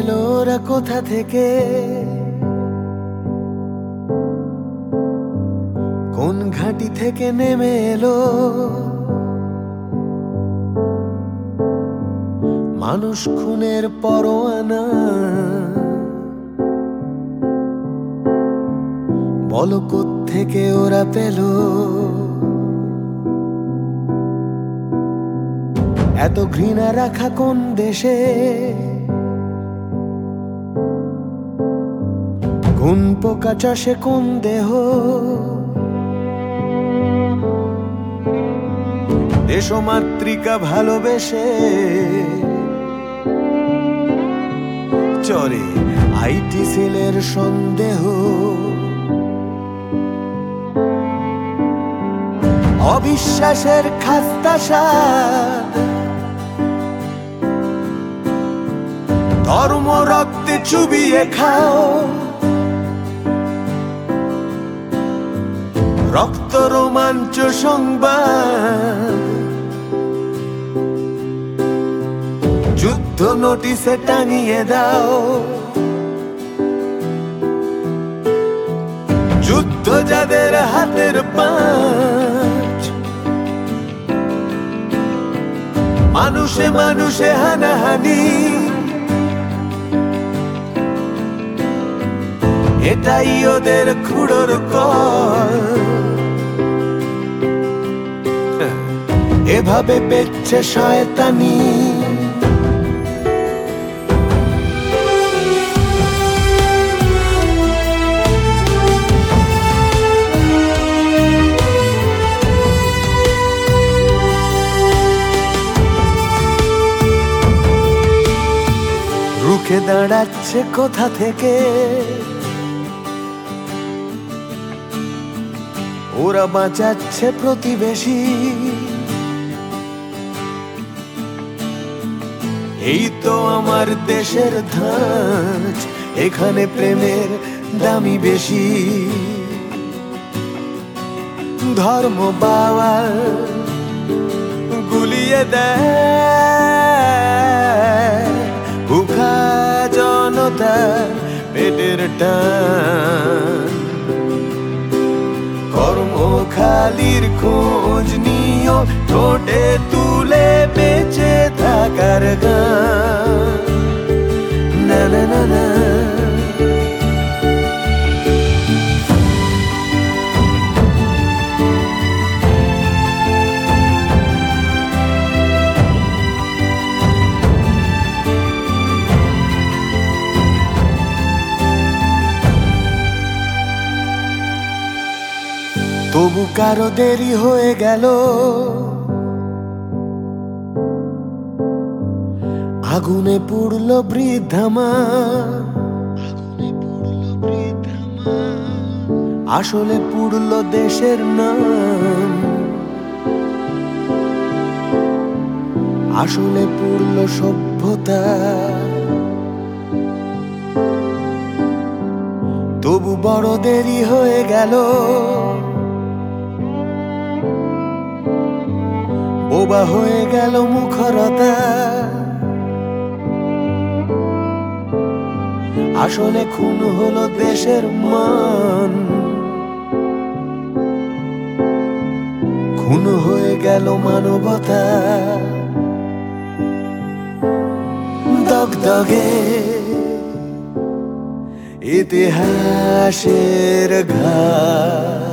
এলো ওরা কোথা থেকে, কোন ঘাঁটি থেকে নেমে এলো? মানুষ খুনের পরোয়ানা, বলো কোত্থেকে ওরা পেল এত ঘৃণা রাখা কোন দেশে? কোন পোকা চাষে কোন দেহ? দেশমাতৃকা ভালোবেসে চরে আইটি সেলের সন্দেহ। অবিশ্বাসের খাস্তা স্বাদ ধর্ম রক্তে চুবিয়ে খাও, রক্ত রোমাঞ্চ সংবাদ যুদ্ধ নোটিশে টাঙিয়ে দাও। যুদ্ধ যাদের হাতের পাঁচ, মানুষে মানুষে হানাহানি, এটাই ওদের খুঁড়োর কল। এভাবে পেচ্ছে শয়তানি। রুখে দাঁড়াচ্ছে কোথা থেকে ওরা, বাঁচাচ্ছে প্রতিবেশী। এই তো আমার দেশের ধাঁচ, এখানে প্রেমের দামি বেশি। ধর্ম বাওয়াল গুলিয়ে দেয় ভুখা জনতার পেটের টান। কর্মখালির খোঁজ নিও, ঠোঁটে তুলে বেঁচে থাকার গান। না না না না, তবু কারো দেরি হয়ে গেল, আগুনে পুড়ল বৃদ্ধা মা। আসলে পুড়ল দেশের নাম, আসলে পুড়ল সভ্যতা। তবু বড় দেরি হয়ে গেল, বোবা হয়ে গেল মুখরতা। আসলে খুন হলো দেশের মান, খুন হয়ে গেল মানবতা। দগদগে ইতিহাসের ঘাট।